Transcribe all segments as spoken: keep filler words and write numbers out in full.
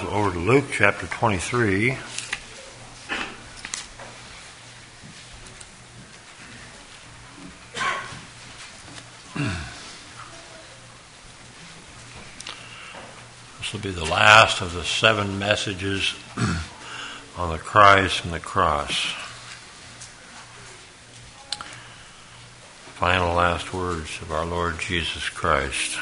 over to Luke chapter twenty-three. This will be the last of the seven messages on the cries from the cross. Final last words of our Lord Jesus Christ.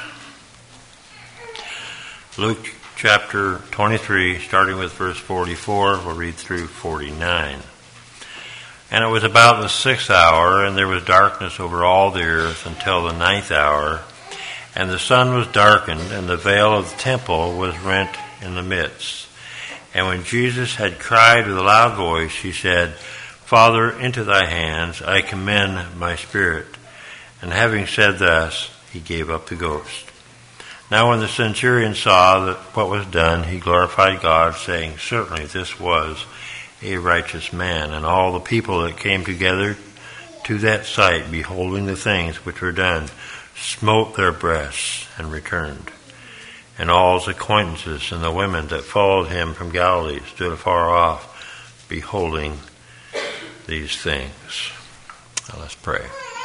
Luke chapter twenty-three, starting with verse forty-four, we'll read through forty-nine. And it was about the sixth hour, and there was darkness over all the earth until the ninth hour. And the sun was darkened, and the veil of the temple was rent in the midst. And when Jesus had cried with a loud voice, he said, Father, into thy hands I commend my spirit. And having said thus, he gave up the ghost. Now when the centurion saw that what was done, he glorified God, saying, Certainly this was a righteous man. And all the people that came together to that sight, beholding the things which were done, smote their breasts and returned. And all his acquaintances and the women that followed him from Galilee stood afar off, beholding these things. Now let's pray.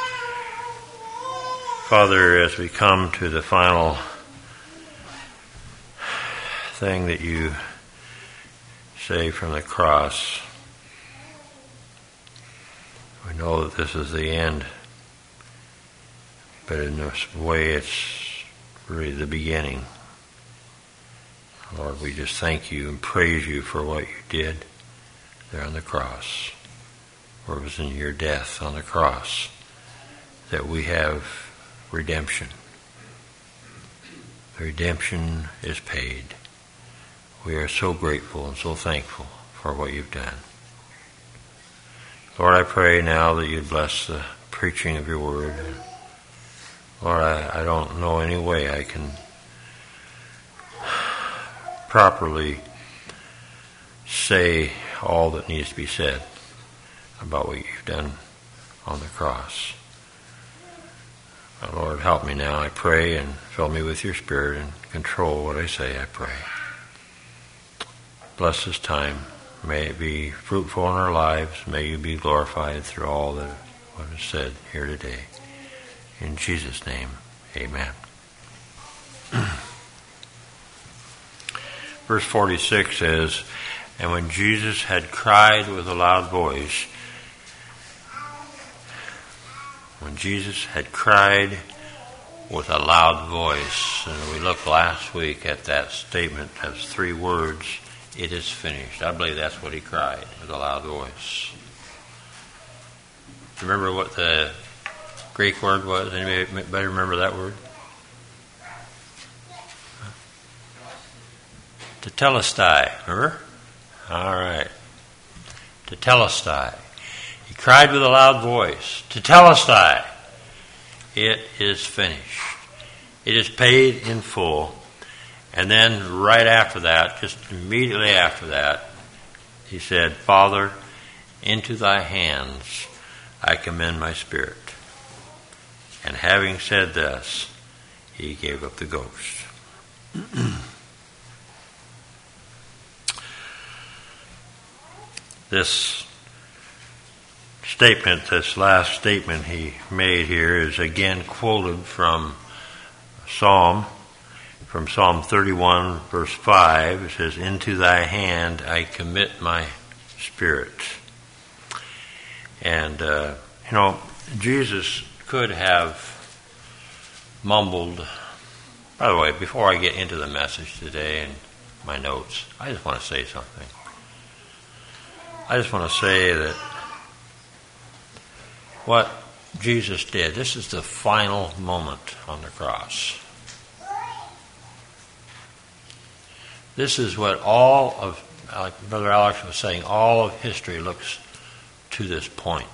Father, as we come to the final thing that you say from the cross, we know that this is the end. But in this way, it's really the beginning. Lord, we just thank you and praise you for what you did there on the cross. For it was in your death on the cross that we have redemption. The redemption is paid. We are so grateful and so thankful for what you've done. Lord, I pray now that you'd bless the preaching of your word. Lord, I, I don't know any way I can properly say all that needs to be said about what you've done on the cross. Lord, help me now, I pray, and fill me with your Spirit and control what I say, I pray. Bless this time. May it be fruitful in our lives. May you be glorified through all that what is said here today. In Jesus' name, amen. Verse forty-six says, And when Jesus had cried with a loud voice, when Jesus had cried with a loud voice, and we looked last week at that statement as three words, it is finished. I believe that's what he cried with a loud voice. Do you remember what the Greek word was? Anybody remember that word? Tetelestai, remember? All right. Tetelestai. He cried with a loud voice, Tetelestai. It is finished. It is paid in full. And then right after that, just immediately after that, he said, Father, into thy hands I commend my spirit. And having said this, he gave up the ghost. This statement, this last statement he made here is again quoted from Psalm, from Psalm thirty-one, verse five. It says, Into thy hand I commit my spirit. And, uh, you know, Jesus could have mumbled. By the way, before I get into the message today and my notes, I just want to say something. I just want to say that what Jesus did, this is the final moment on the cross. This is what all of, like Brother Alex was saying, all of history looks to this point.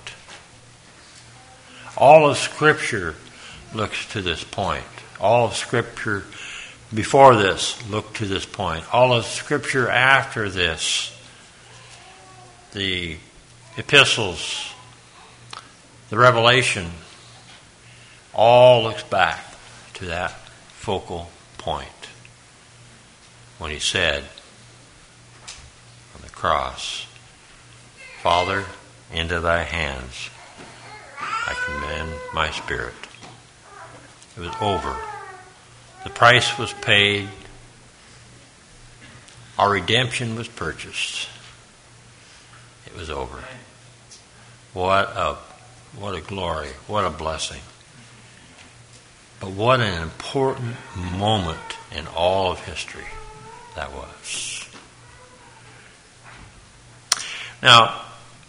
All of Scripture looks to this point. All of Scripture before this looked to this point. All of Scripture after this, the epistles, the Revelation, all looks back to that focal point when he said, cross. Father, into thy hands I commend my spirit. It was over. The price was paid. Our redemption was purchased. It was over. What a what a glory, what a blessing. But what an important moment in all of history that was. Now,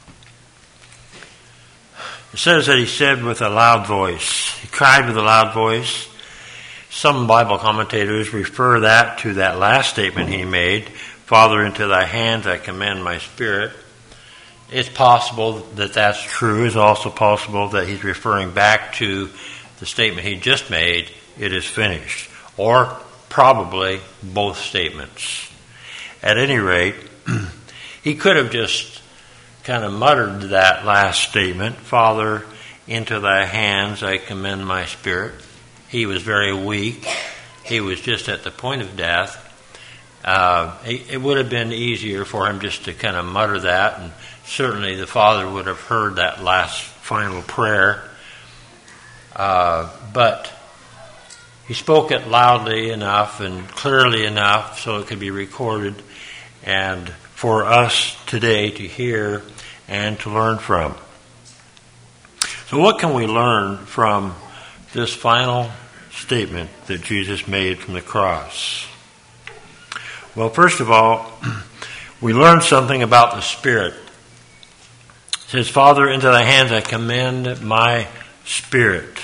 it says that he said with a loud voice. He cried with a loud voice. Some Bible commentators refer that to that last statement he made, Father, into thy hands I commend my spirit. It's possible that that's true. It's also possible that he's referring back to the statement he just made, it is finished. Or probably both statements. At any rate, he could have just kind of muttered that last statement, Father, into thy hands I commend my spirit. He was very weak. He was just at the point of death. Uh, it, it would have been easier for him just to kind of mutter that, and certainly the Father would have heard that last final prayer. Uh, but he spoke it loudly enough and clearly enough so it could be recorded and for us today to hear and to learn from. So what can we learn from this final statement that Jesus made from the cross? Well, first of all, we learn something about the Spirit. It says, Father, into thy hands I commend my spirit.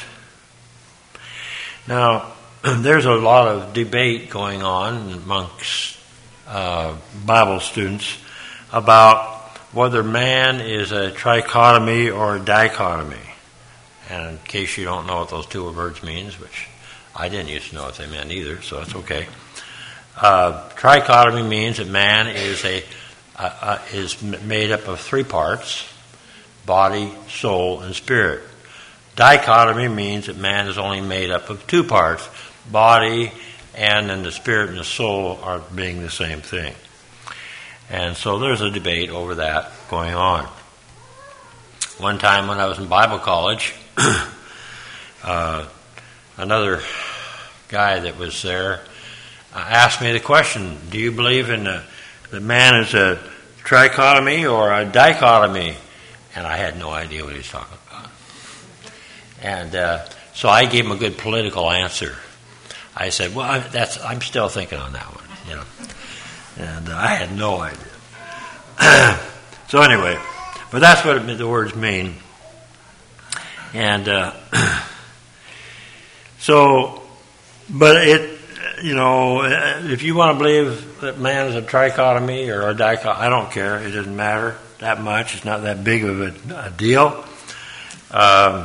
Now, there's a lot of debate going on amongst uh, Bible students about whether man is a trichotomy or a dichotomy. And in case you don't know what those two words means, which I didn't used to know what they meant either, so that's okay. Uh, trichotomy means that man is a uh, uh, is made up of three parts: body, soul, and spirit. Dichotomy means that man is only made up of two parts: body, and then the spirit and the soul are being the same thing. And so there's a debate over that going on. One time when I was in Bible college, uh, another guy that was there uh, asked me the question, do you believe in the, the man is a trichotomy or a dichotomy? And I had no idea what he was talking about. And uh, so I gave him a good political answer. I said, well, I, that's I'm still thinking on that one, you know. And uh, I had no idea. So anyway, but that's what it, the words mean. And uh, so, but it, you know, if you want to believe that man is a trichotomy or a dichotomy, I don't care. It doesn't matter that much. It's not that big of a, a deal. Um,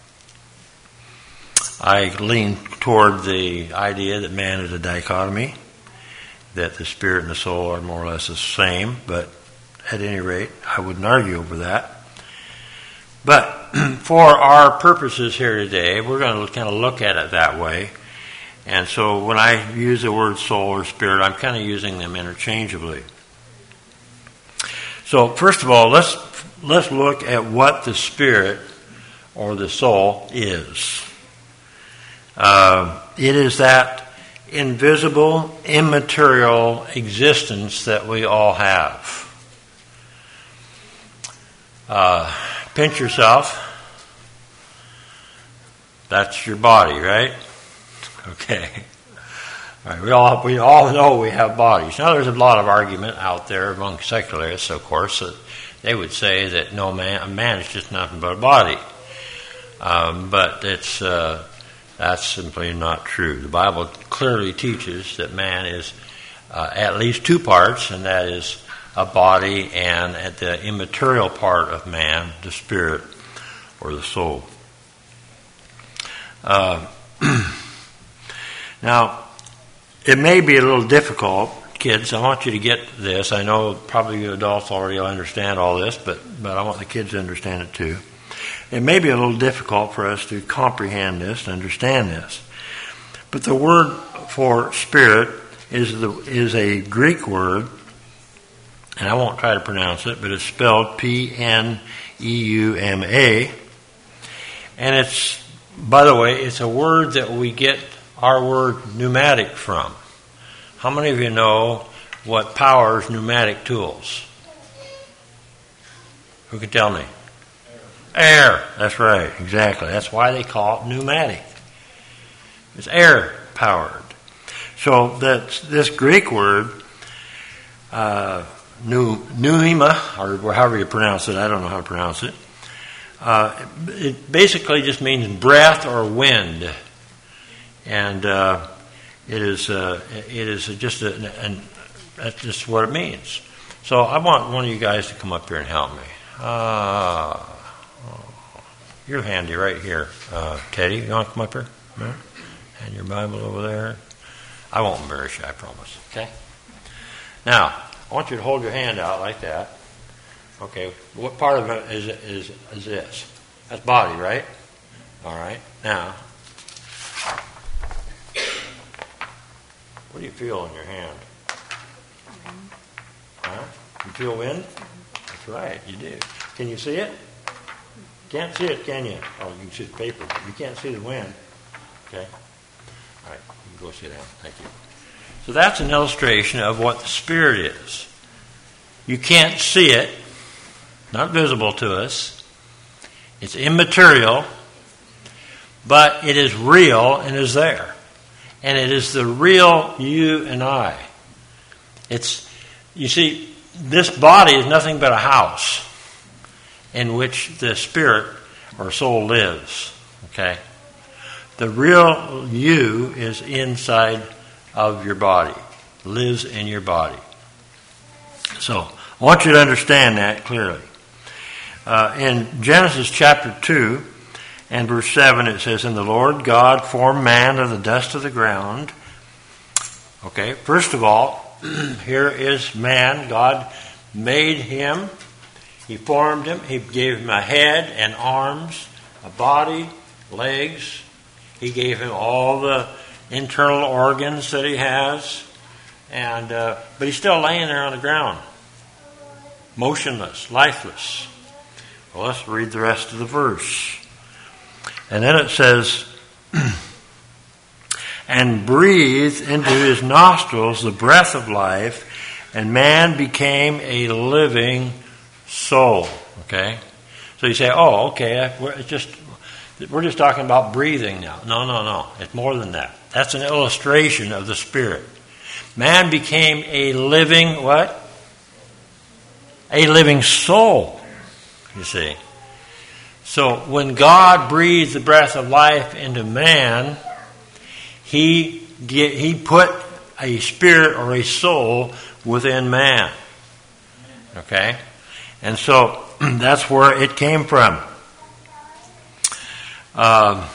I lean toward the idea that man is a dichotomy, that the spirit and the soul are more or less the same, but at any rate, I wouldn't argue over that. But for our purposes here today, we're going to kind of look at it that way. And so when I use the word soul or spirit, I'm kind of using them interchangeably. So first of all, let's let's look at what the spirit or the soul is. Uh, it is that invisible, immaterial existence that we all have. Uh, pinch yourself. That's your body, right? Okay. All right. We all we all know we have bodies. Now, there's a lot of argument out there among secularists, of course, that they would say that no man, a man is just nothing but a body. Um, but it's uh, that's simply not true. The Bible clearly teaches that man is uh, at least two parts, and that is a body and at the immaterial part of man, the spirit or the soul. Uh, now, it may be a little difficult, kids. I want you to get this. I know probably you adults already understand all this, but, but I want the kids to understand it too. It may be a little difficult for us to comprehend this, to understand this. But the word for spirit is the is a Greek word and I won't try to pronounce it, but it's spelled P N E U M A. And it's, by the way, it's a word that we get our word pneumatic from. How many of you know what powers pneumatic tools? Who can tell me? Air. Air. That's right, exactly. That's why they call it pneumatic. It's air powered. So that's this Greek word, uh, pneuma, or however you pronounce it, I don't know how to pronounce it. Uh, it basically just means breath or wind, and uh, it is uh, it is just a, an, that's just what it means. So I want one of you guys to come up here and help me. Uh, you're handy right here, uh, Teddy. You want to come up here? And your Bible over there. I won't embarrass you, I promise. Okay. Now I want you to hold your hand out like that. Okay, what part of it is, is is this? That's body, right? All right. Now, what do you feel in your hand? Huh? You feel wind? That's right, you do. Can you see it? Can't see it, can you? Oh, you can see the paper, but you can't see the wind. Okay. All right, you can go sit down. Thank you. So that's an illustration of what the Spirit is. You can't see it. Not visible to us. It's immaterial, but it is real and is there. And it is the real you and I. It's, you see, this body is nothing but a house in which the spirit or soul lives. Okay? The real you is inside of your body, lives in your body. So, I want you to understand that clearly. Uh, in Genesis chapter two and verse seven, it says, "And the Lord God formed man of the dust of the ground." Okay, first of all, here is man. God made him. He formed him. He gave him a head and arms, a body, legs. He gave him all the internal organs that he has. and uh, But he's still laying there on the ground, motionless, lifeless. Well, let's read the rest of the verse. And then it says, "And breathed into his nostrils the breath of life, and man became a living soul." Okay? So you say, oh, okay, we're just, we're just talking about breathing now. No, no, no. It's more than that. That's an illustration of the Spirit. Man became a living, what? A living soul. You see. So when God breathed the breath of life into man, he get, he put a spirit or a soul within man. Okay? And so that's where it came from. Uh,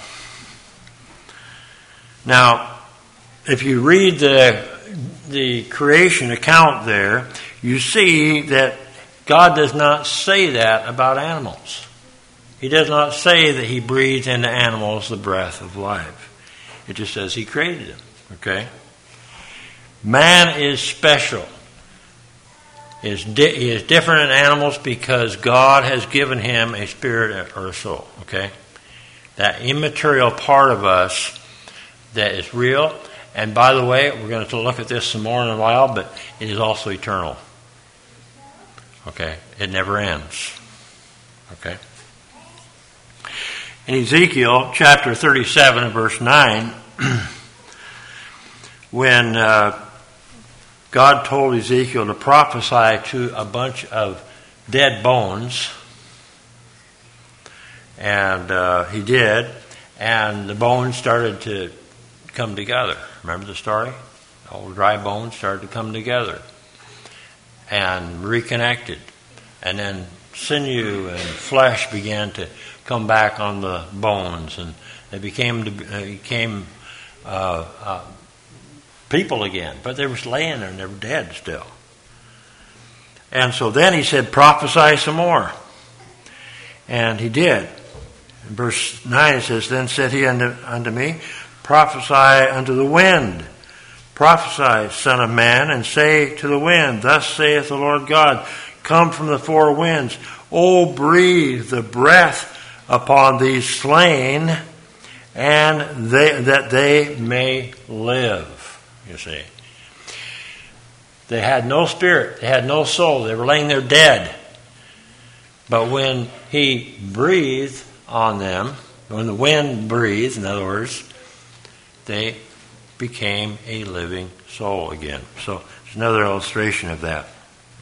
now, if you read the the creation account there, you see that God does not say that about animals. He does not say that he breathed into animals the breath of life. It just says he created them. Okay? Man is special. He is, di- he is different than animals because God has given him a spirit or a soul. Okay? That immaterial part of us that is real. And by the way, we're going to look at this some more in a while, but it is also eternal. Okay? It never ends. Okay? In Ezekiel chapter thirty-seven and verse nine, when uh, God told Ezekiel to prophesy to a bunch of dead bones, and uh, he did, and the bones started to come together. Remember the story? All dry bones started to come together and reconnected, and then sinew and flesh began to come back on the bones, and they became uh, became uh, uh, people again. But they were laying there and they were dead still. And so then he said, prophesy some more. And he did. In verse nine it says, "Then said he unto, unto me, prophesy unto the wind, Prophesy, son of man, and say to the wind, Thus saith the Lord God, Come from the four winds, O breathe the breath upon these slain, and they, that they may live. You see. They had no spirit. They had no soul. They were laying there dead. But when he breathed on them, when the wind breathed, in other words, they became a living soul again. So there's another illustration of that.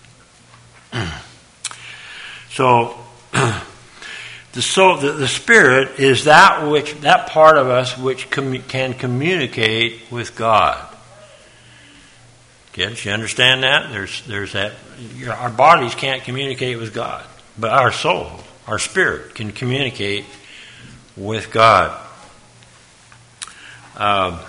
So the soul, the, the spirit is that which that part of us which com- can communicate with God. Kids, you understand that? There's there's that. Your, our bodies can't communicate with God, but our soul, our spirit, can communicate with God. Um,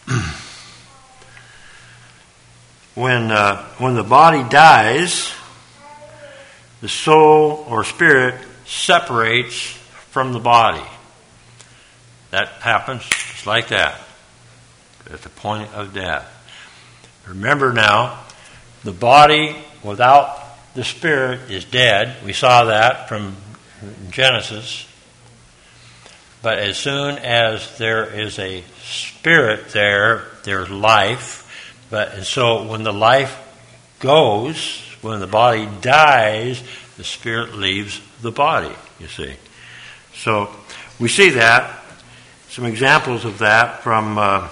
when uh, when the body dies, the soul or spirit separates from the body. That happens just like that, at the point of death. Remember now, the body without the spirit is dead. We saw that from Genesis. But as soon as there is a spirit there, there's life. But and so when the life goes, when the body dies, the spirit leaves the body, you see. So we see that, some examples of that from uh,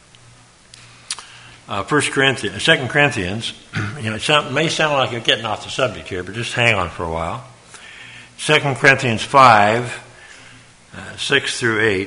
uh, First Corinthians, Second Corinthians. You know, it sound, may sound like you're getting off the subject here, but just hang on for a while. Second Corinthians five, uh, six through eight.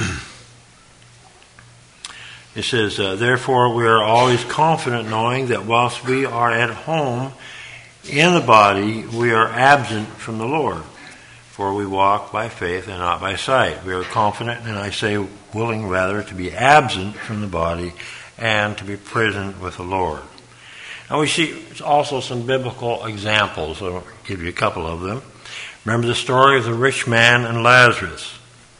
It says, uh, Therefore we are always confident, knowing that whilst we are at home in the body, we are absent from the Lord. For we walk by faith and not by sight. We are confident, and I say willing rather, to be absent from the body and to be present with the Lord. Now we see also some biblical examples. I'll give you a couple of them. Remember the story of the rich man and Lazarus.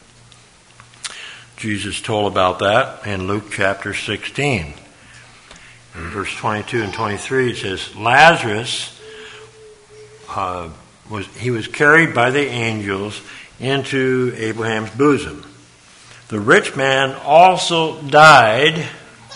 Jesus told about that in Luke chapter sixteen. In verse twenty-two and twenty-three it says, Lazarus, uh, was he was carried by the angels into Abraham's bosom. The rich man also died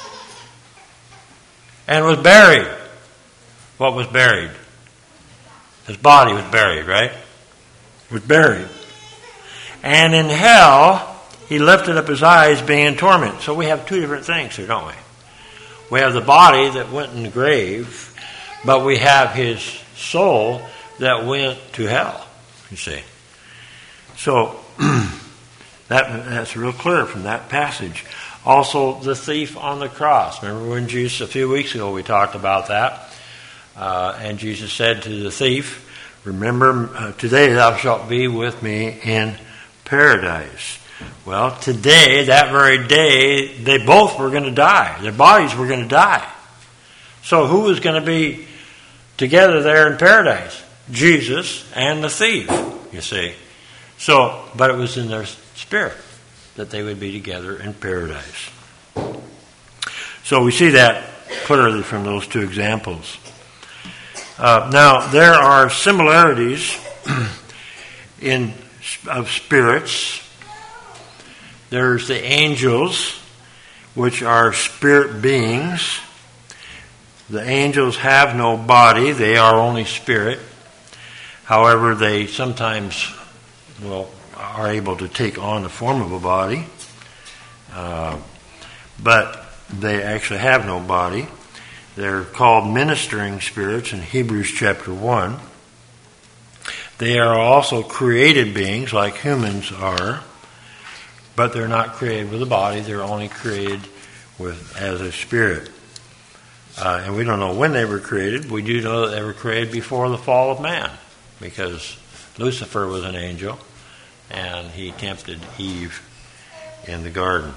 and was buried. What was buried? His body was buried, right? Was buried. And in hell, he lifted up his eyes being in torment. So we have two different things here, don't we? We have the body that went in the grave, but we have his soul that went to hell, you see. So that that's real clear from that passage. Also, the thief on the cross. Remember when Jesus, a few weeks ago, we talked about that. Uh, and Jesus said to the thief, Remember, uh, today thou shalt be with me in paradise. Well, today, that very day, they both were going to die. Their bodies were going to die. So who was going to be together there in paradise? Jesus and the thief, you see. So, but it was in their spirit that they would be together in paradise. So we see that clearly from those two examples. Uh, now, there are similarities in of spirits. There's the angels, which are spirit beings. The angels have no body. They are only spirit. However, they sometimes well are able to take on the form of a body. Uh, but they actually have no body. They're called ministering spirits in Hebrews chapter one. They are also created beings like humans are, but they're not created with a body. They're only created with as a spirit. Uh, and we don't know when they were created. We do know that they were created before the fall of man, because Lucifer was an angel, and he tempted Eve in the garden.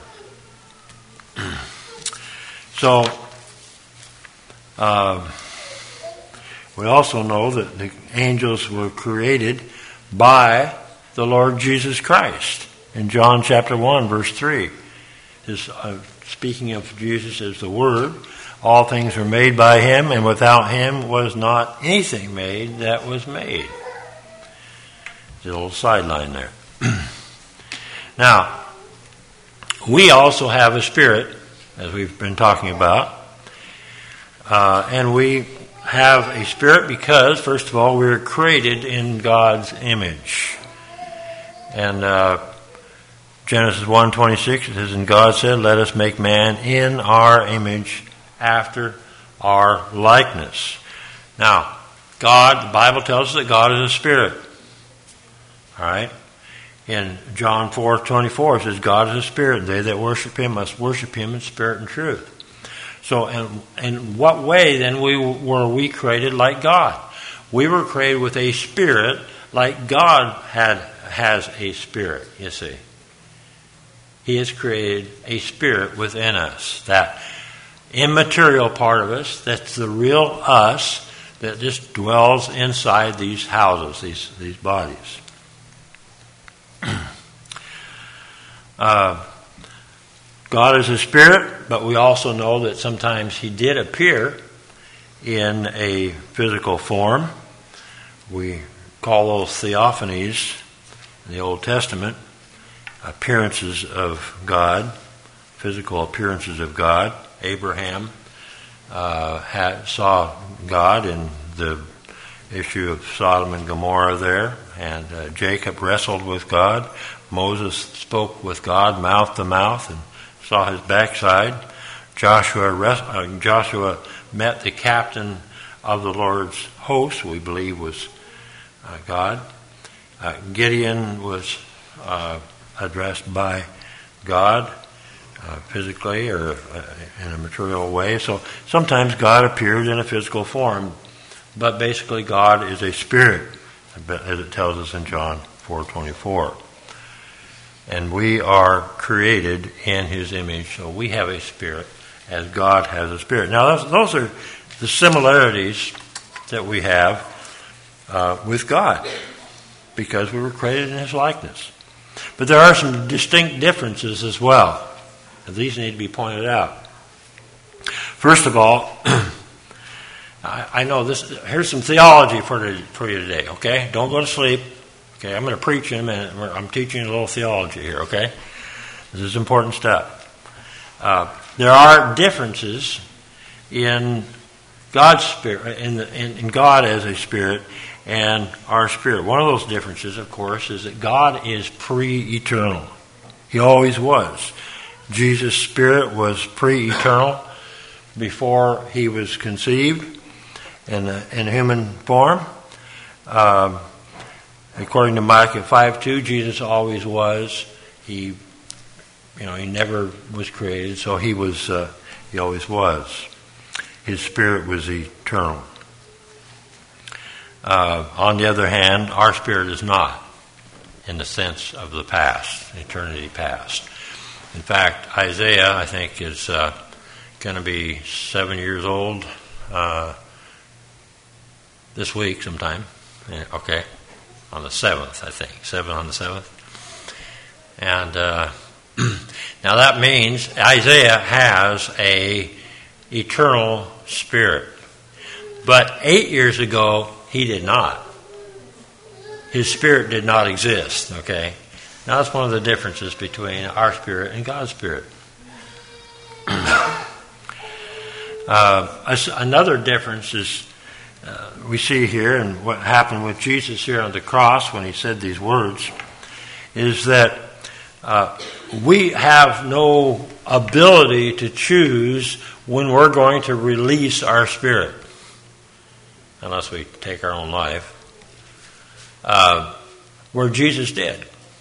So, uh, we also know that the angels were created by the Lord Jesus Christ. In John chapter one, verse three, his, uh, speaking of Jesus as the Word. All things were made by him, and without him was not anything made that was made. There's a little sideline there. Now, we also have a spirit, as we've been talking about. Uh, and we have a spirit because, first of all, we were created in God's image. And uh, Genesis one twenty-six, it says, and God said, let us make man in our image after our likeness. Now, God, the Bible tells us that God is a spirit. All right? In John four twenty-four, it says, God is a spirit, and they that worship him must worship him in spirit and truth. So, in, in what way, then, we were we created like God? We were created with a spirit like God had has a spirit, you see. He has created a spirit within us, that immaterial part of us, that's the real us, that just dwells inside these houses, these, these bodies. uh, God is a spirit, but we also know that sometimes he did appear in a physical form. We call those theophanies in the Old Testament, appearances of God, physical appearances of God. Abraham uh, had, saw God in the issue of Sodom and Gomorrah there, and uh, Jacob wrestled with God. Moses spoke with God mouth to mouth and saw his backside. Joshua, uh, Joshua met the captain of the Lord's host, we believe was uh, God. Uh, Gideon was uh, addressed by God uh, physically or uh, in a material way. So sometimes God appears in a physical form, but basically God is a spirit, as it tells us in John four twenty-four. And we are created in his image, so we have a spirit as God has a spirit. Now, those, those are the similarities that we have uh, with God, because we were created in his likeness. But there are some distinct differences as well, and these need to be pointed out. First of all, I, I know this. Here's some theology for, the, for you today, okay? Don't go to sleep. Okay, I'm going to preach in a minute. I'm teaching a little theology here, okay? This is important stuff. Uh, there are differences in God's spirit, in, the, in, in God as a spirit, and our spirit. One of those differences, of course, is that God is pre-eternal. He always was. Jesus' spirit was pre-eternal before he was conceived in, a, in human form. Um, According to Micah five two, Jesus always was. He, you know, he never was created, so he was. Uh, he always was. His spirit was eternal. Uh, on the other hand, our spirit is not, in the sense of the past, eternity past. In fact, Isaiah, I think, is uh, going to be seven years old uh, this week sometime. Yeah, okay. On the seventh, I think. Seven on the seventh. And uh, now that means Isaiah has a eternal spirit. But eight years ago, he did not. His spirit did not exist, okay? Now that's one of the differences between our spirit and God's spirit. uh, another difference is Uh, we see here, and what happened with Jesus here on the cross when he said these words, is that uh, we have no ability to choose when we're going to release our spirit, unless we take our own life, uh, where Jesus did.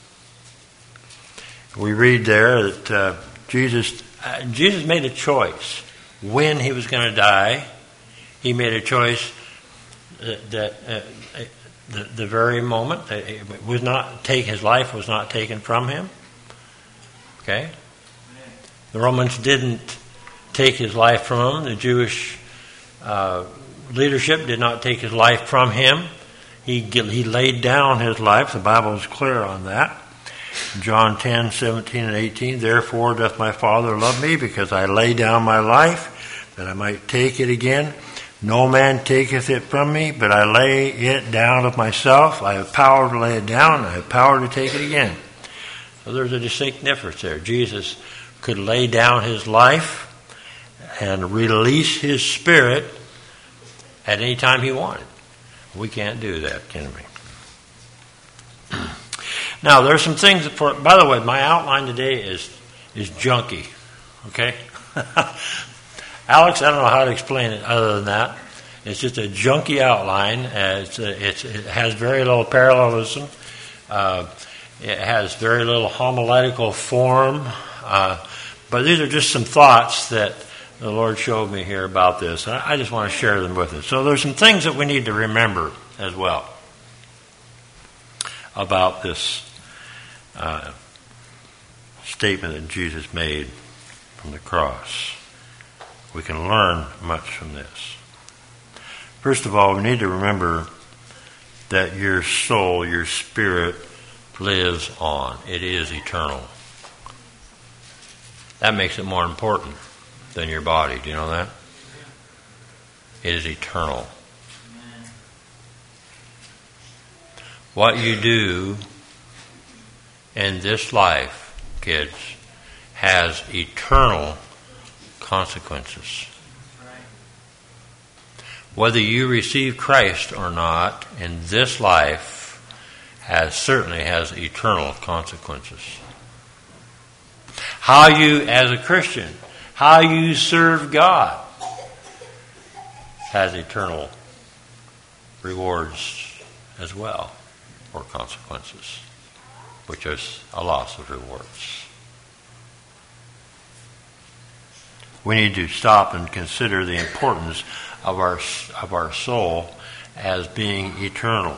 We read there that uh, Jesus uh, Jesus made a choice when he was going to die. He made a choice that uh, the, the very moment that it was not take his life was not taken from him. Okay, the Romans didn't take his life from him. The Jewish uh, leadership did not take his life from him. He he laid down his life. The Bible is clear on that. John ten, seventeen and eighteen, therefore doth my Father love me, because I lay down my life, that I might take it again. No man taketh it from me, but I lay it down of myself. I have power to lay it down, I have power to take it again. So there's a distinct difference there. Jesus could lay down his life and release his spirit at any time he wanted. We can't do that, can we? Now, there's some things that for, by the way, my outline today is is junky, okay? Alex, I don't know how to explain it other than that. It's just a junky outline. Uh, it's, a, it's it has very little parallelism. Uh, it has very little homiletical form. Uh, but these are just some thoughts that the Lord showed me here about this. I, I just want to share them with us. So there's some things that we need to remember as well about this uh, statement that Jesus made from the cross. We can learn much from this. First of all, we need to remember that your soul, your spirit, lives on. It is eternal. That makes it more important than your body. Do you know that? It is eternal. What you do in this life, kids, has eternal consequences. Whether you receive Christ or not in this life has certainly has eternal consequences. How you, as a Christian, how you serve God has eternal rewards as well, or consequences, which is a loss of rewards. We need to stop and consider the importance of our of our soul as being eternal.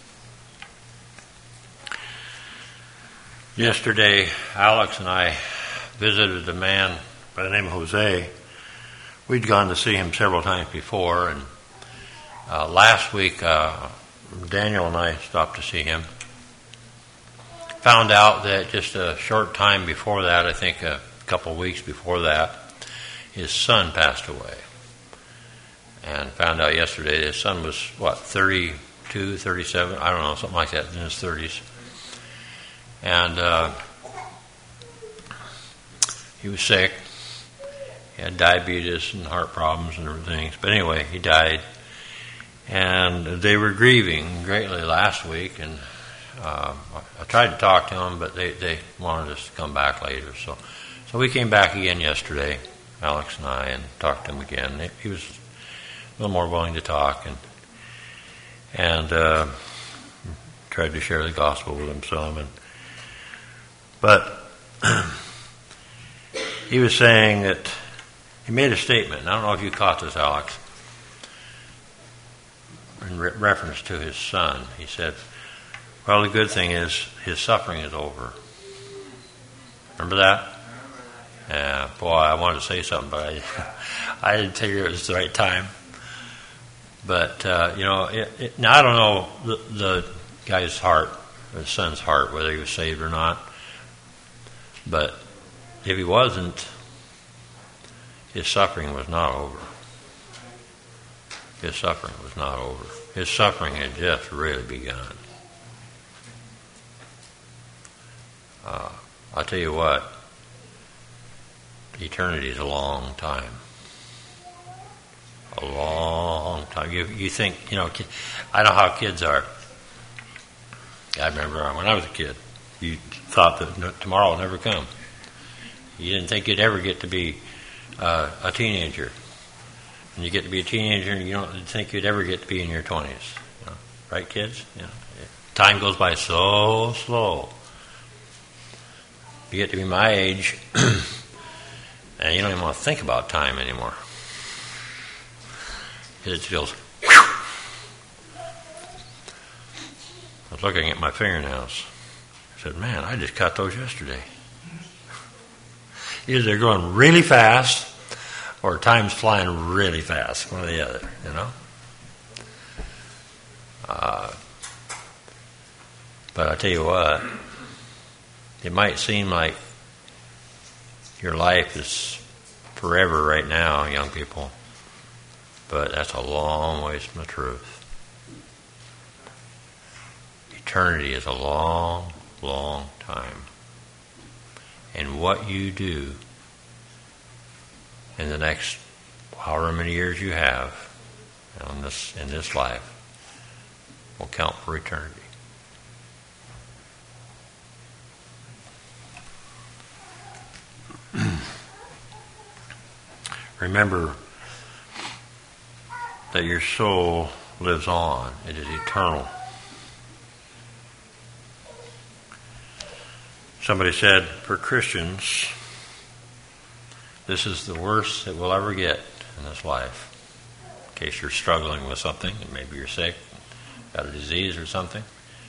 Yesterday, Alex and I visited a man by the name of Jose. We'd gone to see him several times before, and uh, last week uh, Daniel and I stopped to see him. Found out that just a short time before that, I think a couple of weeks before that, his son passed away. And found out yesterday his son was, what, thirty-two, thirty-seven, I don't know, something like that, in his thirties. And uh, he was sick. He had diabetes and heart problems and everything. But anyway, he died. And they were grieving greatly last week. And uh, I tried to talk to them, but they, they wanted us to come back later. So, so we came back again yesterday, Alex and I, and talked to him again. He was a little more willing to talk, and and uh, tried to share the gospel with him some. And but he was saying that he made a statement. And I don't know if you caught this, Alex, in re- reference to his son. He said, "Well, the good thing is his suffering is over." Remember that? Yeah, boy, I wanted to say something, but I, I didn't figure it was the right time. But, uh, you know, it, it, now I don't know the, the guy's heart, his son's heart, whether he was saved or not. But if he wasn't, his suffering was not over. His suffering was not over. His suffering had just really begun. Uh, I'll tell you what, eternity is a long time. A long time. You you think, you know, I know how kids are. I remember when I was a kid, you thought that tomorrow would never come. You didn't think you'd ever get to be uh, a teenager. When you get to be a teenager, you don't think you'd ever get to be in your twenties. You know? Right, kids? You know, time goes by so slow. You get to be my age, and you don't even want to think about time anymore. It feels. I was looking at my fingernails. I said, "Man, I just cut those yesterday." Either they're going really fast, or time's flying really fast. One or the other, you know. Uh, but I tell you what, It might seem like your life is forever right now, young people, but that's a long ways from the truth. Eternity is a long, long time. And what you do in the next however many years you have in this, in this life will count for eternity. Remember that your soul lives on. It is eternal. Somebody said, for Christians, this is the worst that we'll ever get in this life. In case you're struggling with something, and maybe you're sick, got a disease or something,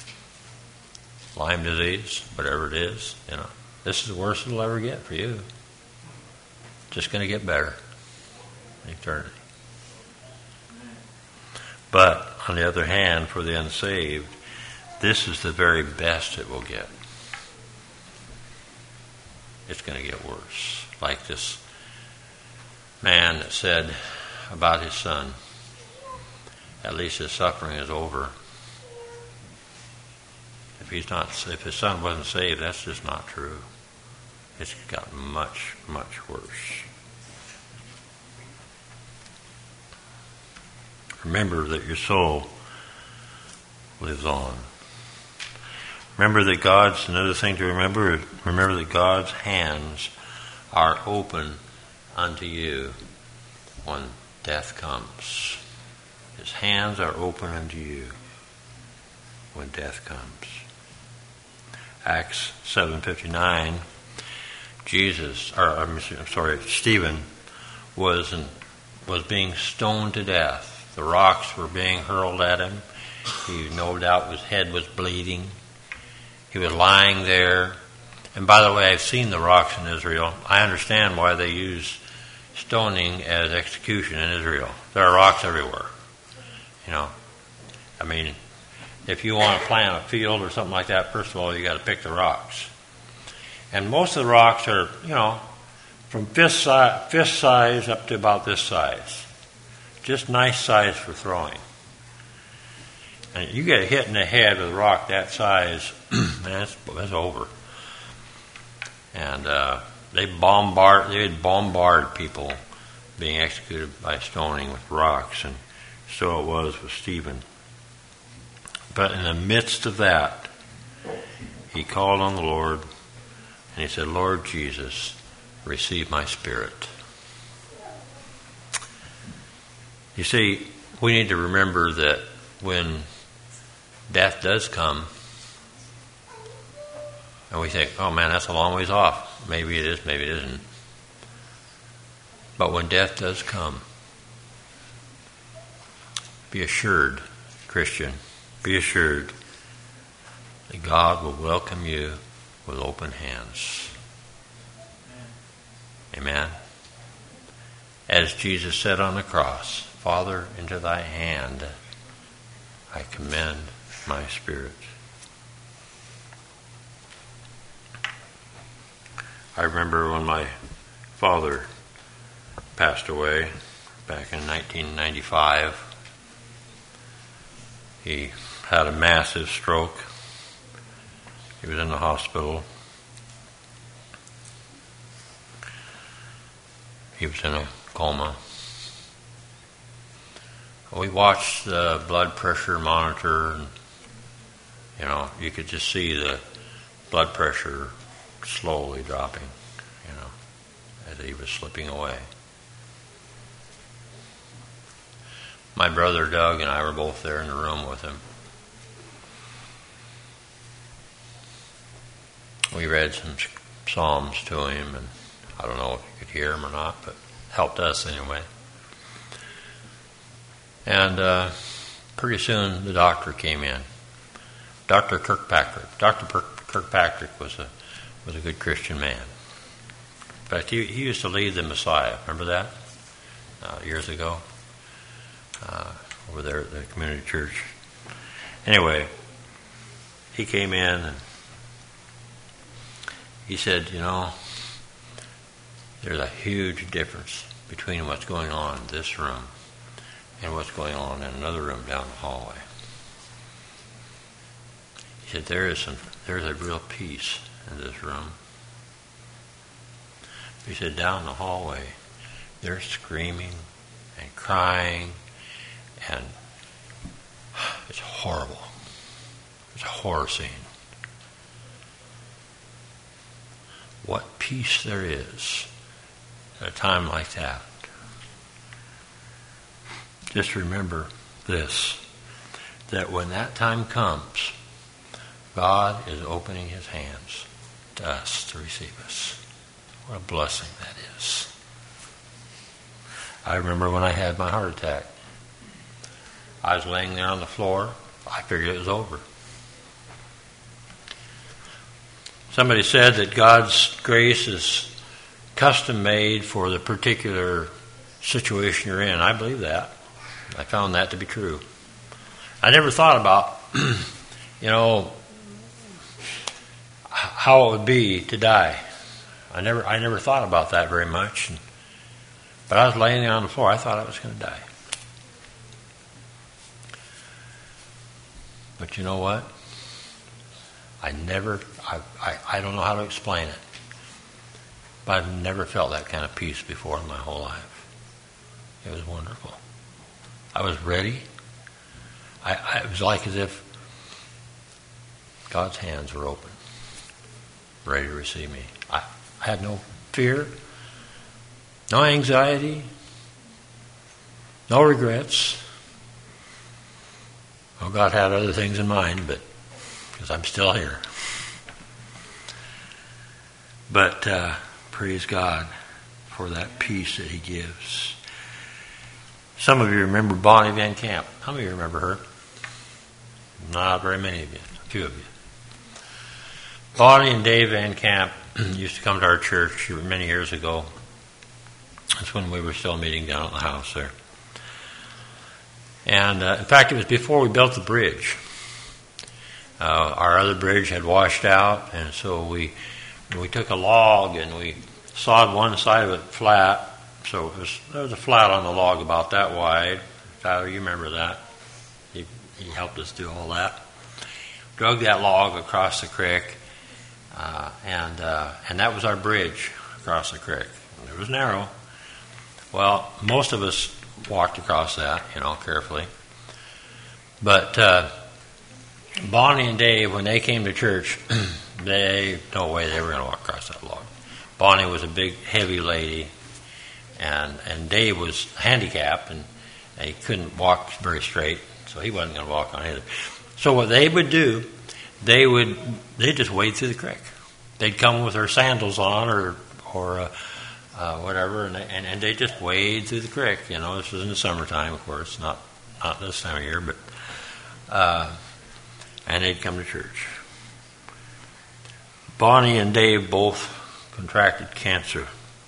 Lyme disease, whatever it is, you know, this is the worst it'll ever get for you. Just going to get better in eternity. But, on the other hand, for the unsaved, this is the very best it will get. It's going to get worse. Like this man that said about his son, at least his suffering is over. If he's not, if his son wasn't saved, that's just not true. It's got much, much worse. Remember that your soul lives on. Remember that God's, another thing to remember, remember that God's hands are open unto you when death comes. His hands are open unto you when death comes. Acts seven fifty-nine, Jesus, or I'm sorry, Stephen was in, was being stoned to death. The rocks were being hurled at him. He, no doubt, his head was bleeding. He was lying there. And by the way, I've seen the rocks in Israel. I understand why they use stoning as execution in Israel. There are rocks everywhere. You know, I mean, if you want to plant a field or something like that, first of all, you got to pick the rocks. And most of the rocks are, you know, from fist size, fist size up to about this size. Just nice size for throwing. And you get hit in the head with a rock that size, man, that's, that's over. And uh, they bombard, they would bombard people being executed by stoning with rocks, and so it was with Stephen. But in the midst of that, he called on the Lord, and he said, Lord Jesus, receive my spirit. You see, we need to remember that when death does come, and we think, oh man, that's a long ways off. Maybe it is, maybe it isn't. But when death does come, be assured, Christian, be assured that God will welcome you with open hands. Amen. As Jesus said on the cross, Father, into thy hand I commend my spirit. I remember when my father passed away back in nineteen ninety-five. He had a massive stroke. He was in the hospital. He was in a coma. We watched the blood pressure monitor, and you know, you could just see the blood pressure slowly dropping, you know, as he was slipping away. My brother Doug and I were both there in the room with him. We read some psalms to him, and I don't know if you could hear him or not, but it helped us anyway. And uh, pretty soon the doctor came in, Doctor Kirkpatrick. Doctor Kirkpatrick was a was a good Christian man. In fact, he, he used to lead the Messiah. Remember that? Uh, years ago, uh, over there at the community church. Anyway, he came in, and he said, you know, there's a huge difference between what's going on in this room and what's going on in another room down the hallway. He said, there is some, there's a real peace in this room. He said, down the hallway, they're screaming and crying, and it's horrible. It's a horror scene. What peace there is at a time like that. Just remember this, that when that time comes, God is opening his hands to us to receive us. What a blessing that is. I remember when I had my heart attack. I was laying there on the floor. I figured it was over. Somebody said that God's grace is custom made for the particular situation you're in. I believe that. I found that to be true. I never thought about, you know, how it would be to die. I never, I never thought about that very much. But I was laying there on the floor. I thought I was going to die. But you know what? I never, I, I, I don't know how to explain it, but I've never felt that kind of peace before in my whole life. It was wonderful. I was ready. I, I, it was like as if God's hands were open, ready to receive me. I, I had no fear, no anxiety, no regrets. Well, God had other things in mind, but because I'm still here. But uh, praise God for that peace that he gives. Some of you remember Bonnie Van Camp. How many of you remember her? Not very many of you. A few of you. Bonnie and Dave Van Camp used to come to our church many years ago. That's when we were still meeting down at the house there. And uh, in fact, it was before we built the bridge. Uh, our other bridge had washed out, and so we we took a log and we sawed one side of it flat. So it was, there was a flat on the log about that wide. Tyler, you remember that? He, he helped us do all that. Drug that log across the creek, uh, and uh, and that was our bridge across the creek. It was narrow. Well, most of us walked across that, you know, carefully. But uh, Bonnie and Dave, when they came to church, they, no way they were going to walk across that log. Bonnie was a big, heavy lady, and and Dave was handicapped, and, and he couldn't walk very straight, so he wasn't going to walk on either. So what they would do, they would, they'd just wade through the creek. They'd come with their sandals on, or, or uh, uh, whatever, and, they, and, and they just wade through the creek. You know, this was in the summertime, of course, not, not this time of year, but, uh, and they'd come to church. Bonnie and Dave both contracted cancer.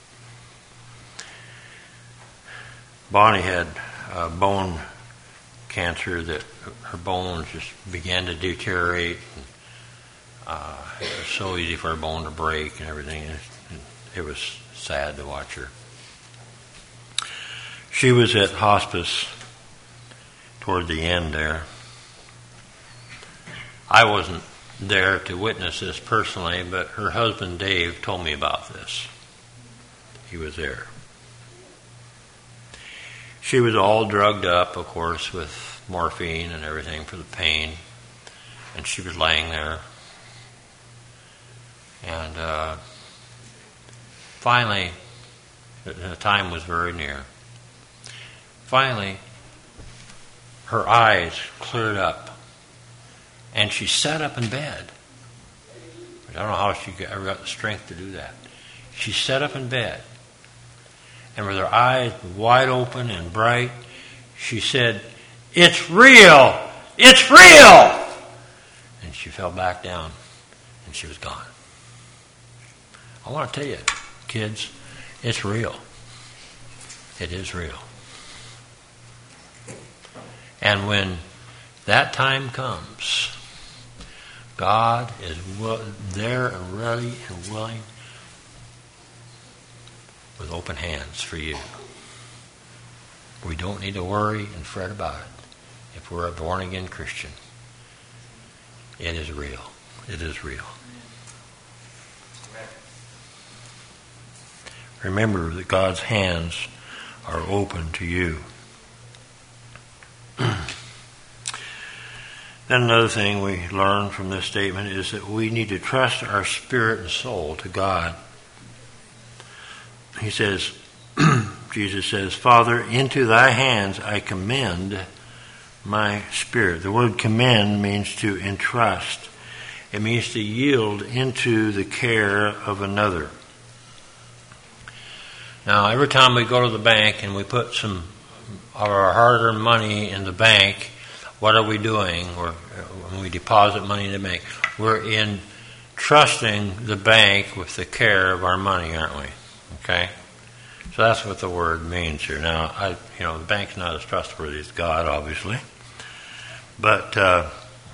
Bonnie had uh, bone cancer that her bones just began to deteriorate. And, uh, it was so easy for her bone to break and everything. And it was sad to watch her. She was at hospice toward the end there. I wasn't there to witness this personally, but her husband Dave told me about this. He was there. She was all drugged up, of course, with morphine and everything for the pain, and she was laying there. And uh, finally, the time was very near. Finally, her eyes cleared up, and she sat up in bed. I don't know how she ever got the strength to do that. She sat up in bed, and with her eyes wide open and bright, she said, "It's real! It's real!" And she fell back down, and she was gone. I want to tell you, kids, it's real. It is real. And when that time comes, God is will, there and ready and willing with open hands for you. We don't need to worry and fret about it. If we're a born-again Christian, it is real. It is real. Remember that God's hands are open to you. Then another thing we learn from this statement is that we need to trust our spirit and soul to God. He says, Jesus says, Father, into thy hands I commend my spirit. The word commend means to entrust. It means to yield into the care of another. Now, every time we go to the bank and we put some of our hard-earned money in the bank, what are we doing? We're, when we deposit money in the bank, we're entrusting the bank with the care of our money, aren't we? Okay? So that's what the word means here. Now, I, you know, the bank's not as trustworthy as God, obviously. But, uh,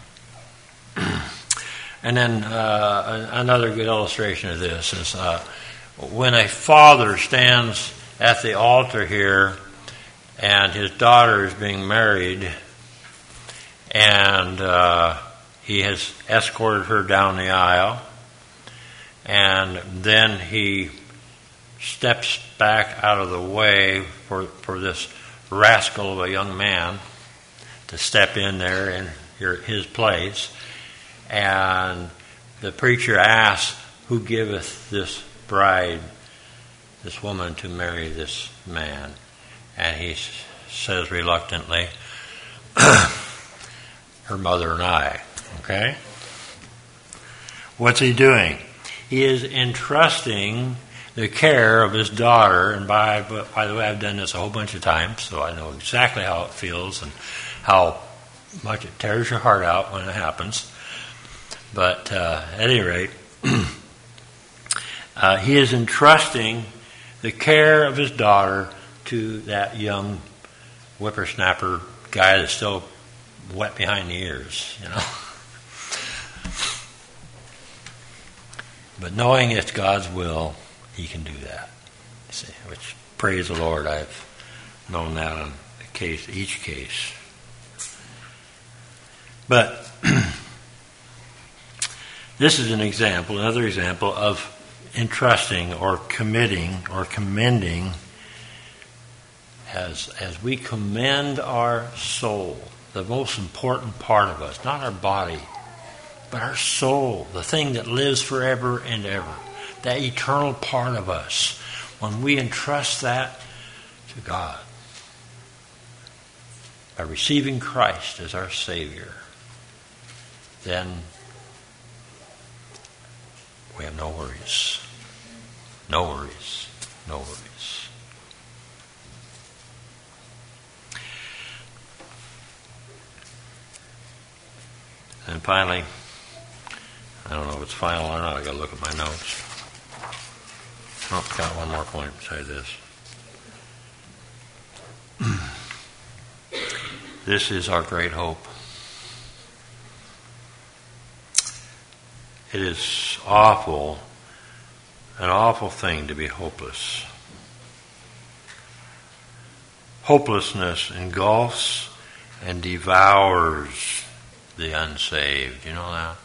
and then uh, another good illustration of this is uh, when a father stands at the altar here and his daughter is being married, and uh, he has escorted her down the aisle, and then he steps back out of the way for, for this rascal of a young man to step in there in his place. And the preacher asks, who giveth this bride, this woman, to marry this man? And he says reluctantly, her mother and I. Okay? What's he doing? He is entrusting the care of his daughter, and by by the way, I've done this a whole bunch of times, so I know exactly how it feels and how much it tears your heart out when it happens. But uh, at any rate, uh, he is entrusting the care of his daughter to that young whippersnapper guy that's still wet behind the ears, you know. But knowing it's God's will, he can do that. See, which, praise the Lord, I've known that on a case, each case. But this is an example, another example of entrusting or committing or commending. As as we commend our soul, the most important part of us, not our body, but our soul, the thing that lives forever and ever, that eternal part of us, when we entrust that to God by receiving Christ as our Savior, then we have no worries. No worries. No worries. And finally, I don't know if it's final or not. I got to look at my notes. Oh, got one more point beside this. This is our great hope. It is awful, an awful thing to be hopeless. Hopelessness engulfs and devours the unsaved. You know that?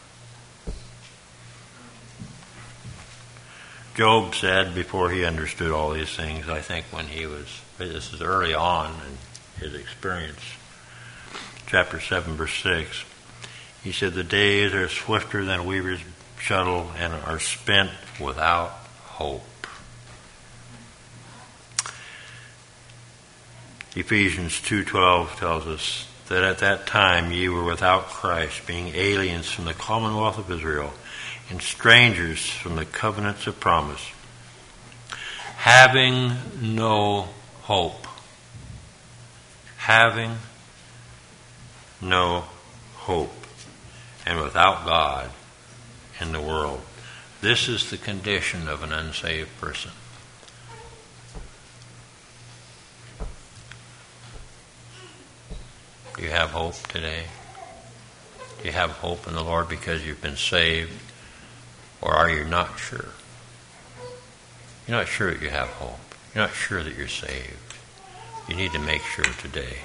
Job said before he understood all these things, I think when he was, this is early on in his experience, chapter seven, verse six, he said, the days are swifter than a weaver's shuttle and are spent without hope. Ephesians two twelve tells us that at that time ye were without Christ, being aliens from the commonwealth of Israel, and strangers from the covenants of promise, having no hope. Having no hope. And without God in the world. This is the condition of an unsaved person. Do you have hope today? Do you have hope in the Lord because you've been saved? Or are you not sure? You're not sure that you have hope. You're not sure that you're saved. You need to make sure today.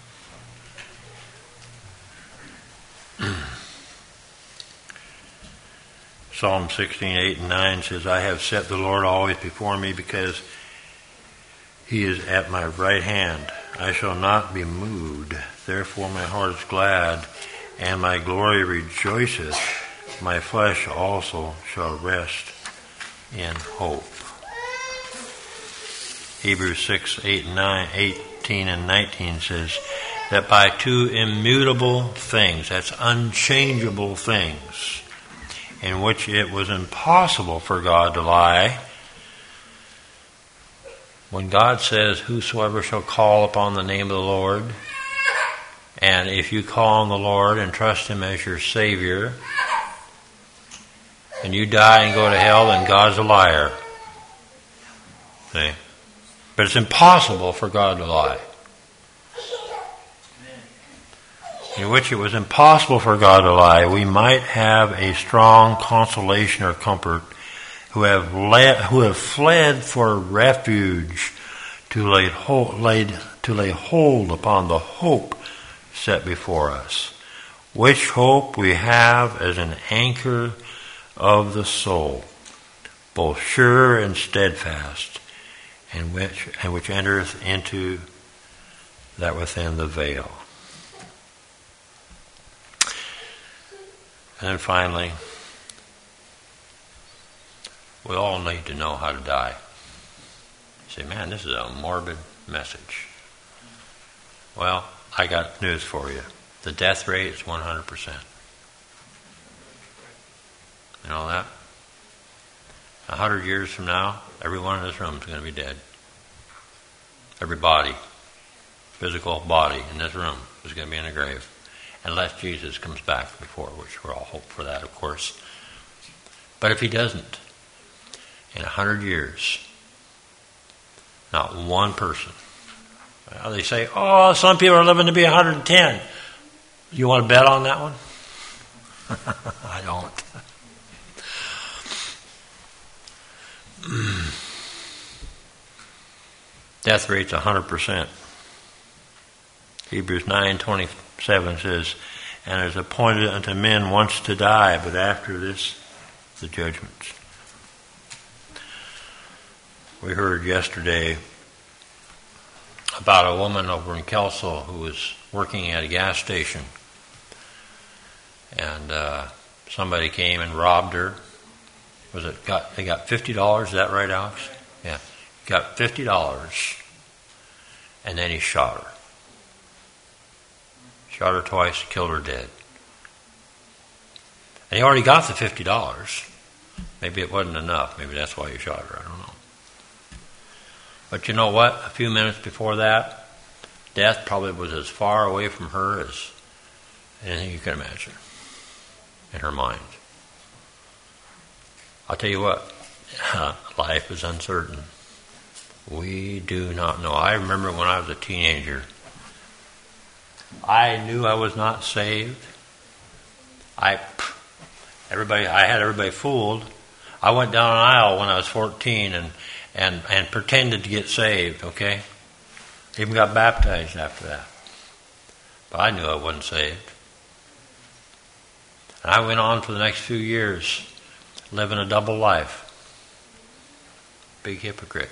Psalm sixteen, eight and nine says, I have set the Lord always before me because he is at my right hand. I shall not be moved. Therefore my heart is glad, and my glory rejoiceth. My flesh also shall rest in hope. Hebrews six, eight, nine, eighteen and nineteen says that by two immutable things, that's unchangeable things, in which it was impossible for God to lie. When God says, whosoever shall call upon the name of the Lord, and if you call on the Lord and trust him as your Savior, and you die and go to hell, then God's a liar. See? But it's impossible for God to lie. In which it was impossible for God to lie, we might have a strong consolation or comfort who have led, who have fled for refuge to lay hold, laid, to lay hold upon the hope set before us, which hope we have as an anchor of the soul, both sure and steadfast, and which and which entereth into that within the veil. And then finally, we all need to know how to die. You say, man, this is a morbid message. Well, I got news for you. The death rate is one hundred percent. You know that? A hundred years from now, everyone in this room is going to be dead. Every body, physical body in this room is going to be in the grave. Unless Jesus comes back before, which we're all hope for that, of course. But if he doesn't, in a hundred years, not one person. Well, they say, oh, some people are living to be one hundred ten. You want to bet on that one? I don't. Death rate's one hundred percent. Hebrews nine twenty-seven says, and it is appointed unto men once to die, but after this, the judgments. We heard yesterday about a woman over in Kelso who was working at a gas station, and uh, somebody came and robbed her. Was it got? They got fifty dollars. Is that right, Alex? Yeah, got fifty dollars, and then he shot her. Shot her twice, killed her dead. And he already got the fifty dollars. Maybe it wasn't enough. Maybe that's why he shot her. I don't know. But you know what? A few minutes before that, death probably was as far away from her as anything you can imagine in her mind. I'll tell you what, life is uncertain. We do not know. I remember when I was a teenager, I knew I was not saved. I, everybody, I had everybody fooled. I went down an aisle when I was fourteen and, and, and pretended to get saved, okay? Even got baptized after that. But I knew I wasn't saved. And I went on for the next few years living a double life. Big hypocrite.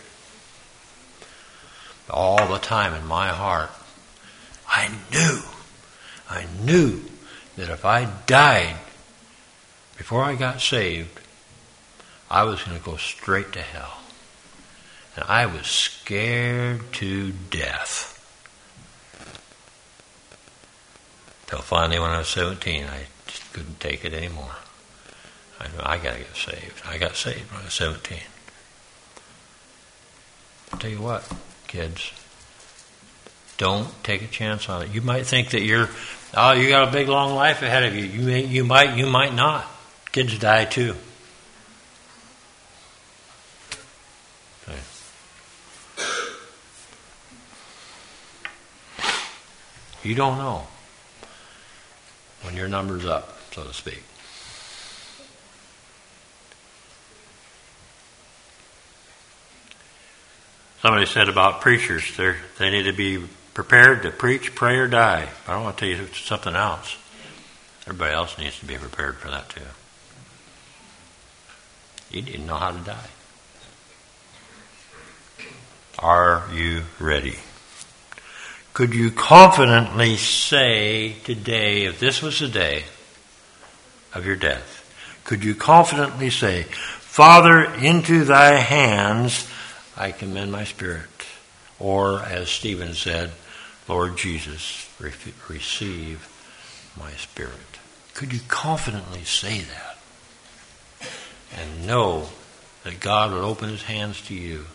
All the time in my heart, I knew, I knew that if I died before I got saved, I was going to go straight to hell. And I was scared to death. Till finally when I was seventeen, I just couldn't take it anymore. I knew I got to get saved. I got saved when I was seventeen. I'll tell you what, kids, don't take a chance on it. You might think that you're, oh, you got a big long life ahead of you. You may, you might, you might not. Kids die too. Okay. You don't know. when your number's up, so to speak. Somebody said about preachers, they they need to be prepared to preach, pray, or die. I don't want to tell you something else. Everybody else needs to be prepared for that too. You need to know how to die. Are you ready? Could you confidently say today, if this was the day of your death, could you confidently say, Father, into thy hands I commend my spirit? Or, as Stephen said, Lord Jesus, re- receive my spirit. Could you confidently say that? And know that God will open his hands to you.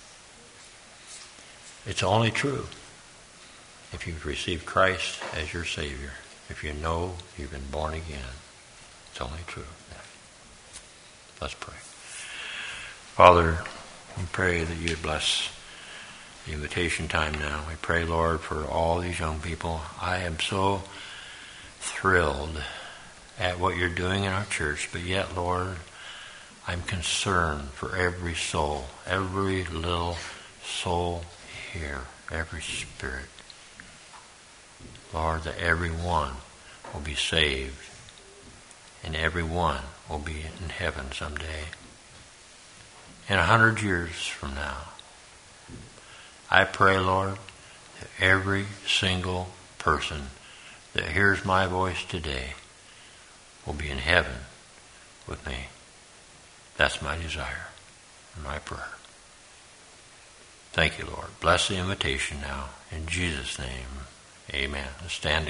It's only true if you've received Christ as your Savior. If you know you've been born again. It's only true. Let's pray. Father, we pray that you would bless the invitation time now. We pray, Lord, for all these young people. I am so thrilled at what you're doing in our church, but yet, Lord, I'm concerned for every soul, every little soul here, every spirit. Lord, that every one will be saved and every one will be in heaven someday. In a hundred years from now, I pray, Lord, that every single person that hears my voice today will be in heaven with me. That's my desire and my prayer. Thank you, Lord. Bless the invitation now. In Jesus' name, amen. Stand